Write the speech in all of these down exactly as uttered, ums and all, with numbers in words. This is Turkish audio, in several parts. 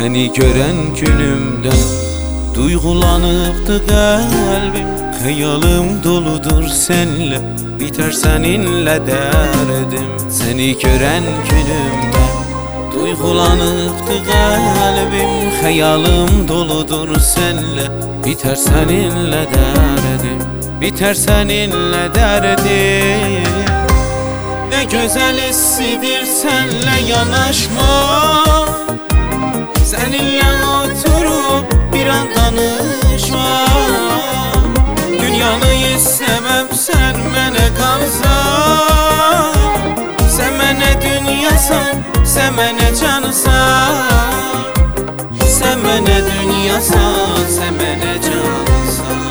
Seni gören günümden duygulanıptı kalbim. Hayalım doludur senle, biter seninle derdim. Seni gören günümden duygulanıptı kalbim. Hayalım doludur senle, biter seninle derdim. Biter seninle derdim. Ne güzel hissidir senle yanaşmak, seninle oturup bir an danışmak. Dünyanı istemem sen mene kalsan, sen mene dünyasan, sen mene cansan. Sen mene dünyasan, sen mene cansan.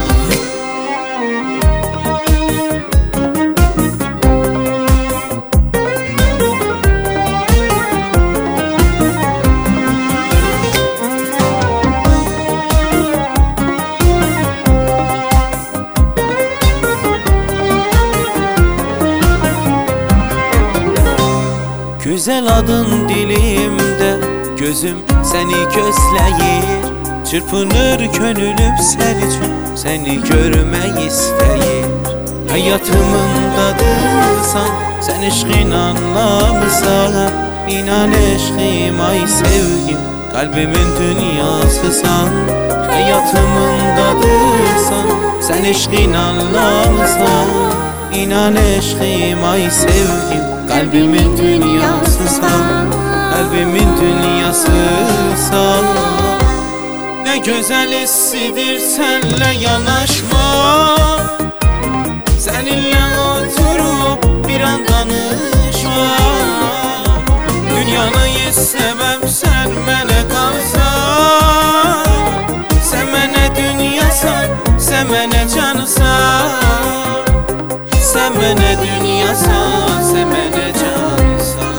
Güzel adın dilimde, gözüm seni gözleyir. Çırpınır gönlüm sen için, seni görmek isteyir. Hayatımın dadıysan, sen eşkin anlamısan. İnan eşkim ay sevgim, kalbimin dünyasısan. Hayatımın dadıysan, sen eşkin anlamısan. İnan eşkim ay sevgim, kalbimin dünyasısan. Kalbimin dünyasısan. Ne güzel hissidir senle yanaşmak, seninle oturup bir an danışmak. Dünyanı istemem sen mene kalsan, sen mene dünyasan, sen mene cansan. Sen mene dünyasan, sen mene cansan.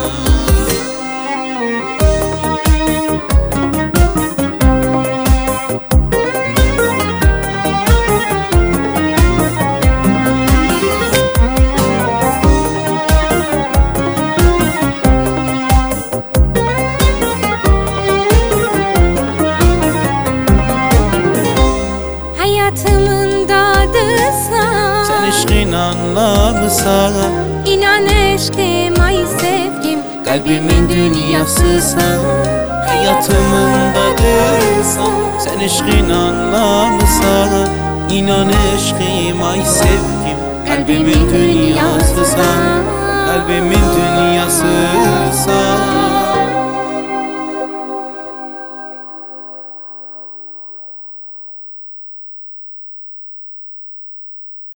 Hayatımın dadıysan, sen eşkin anlamısan. İnan eşkim ay sevgim, kalbimin dünyasısan. Hayatımın dadıysan, sen eşkin anlamısan. İnan eşkim ay sevgim, kalbimin dünyasısan. Kalbimin dünyasısan.